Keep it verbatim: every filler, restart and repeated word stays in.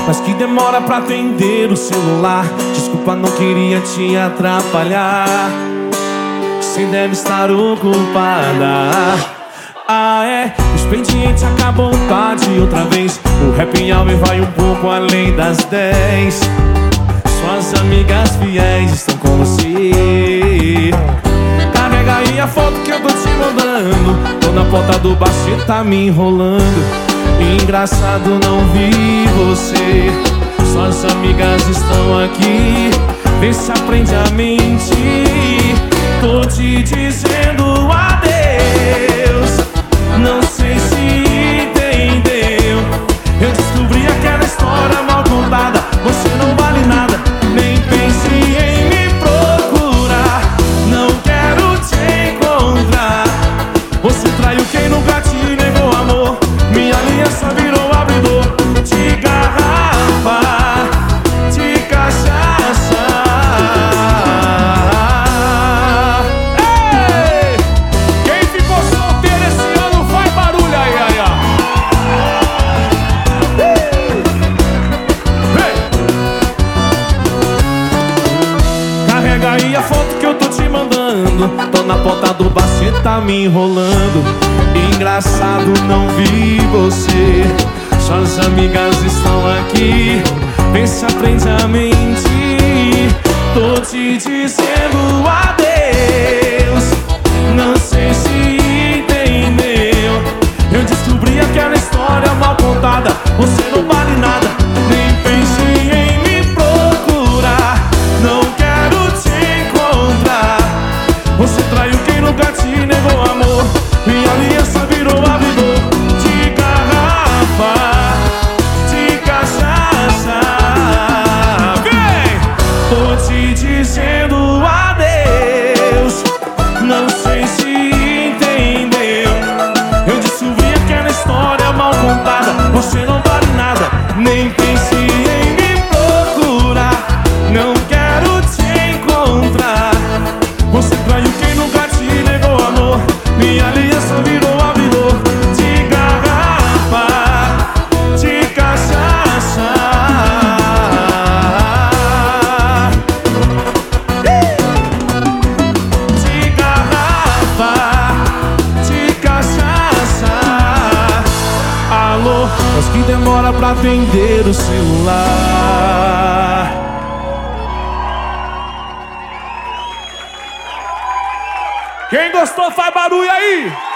mas que demora pra atender o celular. Desculpa, não queria te atrapalhar. Você deve estar ocupada. Ah, é, o expediente acabou tarde outra vez. O happy hour vai um pouco além das dez. Suas amigas fiéis estão com você. Carrega aí a foto que eu tô te mandando. Tô na porta do bar, cê tá me enrolando. Engraçado, não vi você. Suas amigas estão aqui. Vê se aprende a mentir. Tô te dizendo adeus. Não sei se entendeu. Eu descobri aquela história mal contada. Você não vale nada, nem pense em me procurar. Não quero te encontrar. Você traiu quem nunca te negou amor. Minha aliança virou abridor de garrafa, de cachaça. Ei! Quem ficou solteiro esse ano faz barulho aí, aí, ó. Carrega aí a foto que eu tô te mandando. Tô na porta do bar, cê tá me enrolando. Engraçado, não vi você. Suas amigas estão aqui. Vê se aprende a mentir. Tô te dizendo adeus. Não sei se entendeu. Eu descobri aquela história mal contada. Você não vale nada, nem pense em me procurar. Não quero te encontrar. Você traiu quem nunca te negou amor. Minha aliança virou abridor de garrafa, de cachaça. Vem! Tô te dizendo adeus. Não sei se entendeu. Eu descobri aquela história mal contada. Você não vale nada, nem pense em me procurar. Não quero te encontrar. Você traiu quem nunca te negou amor. Minha aliança virou abridor de garrafa, de cachaça. De garrafa, de cachaça. Alô, mas que demora pra atender o celular. Quem gostou faz barulho aí!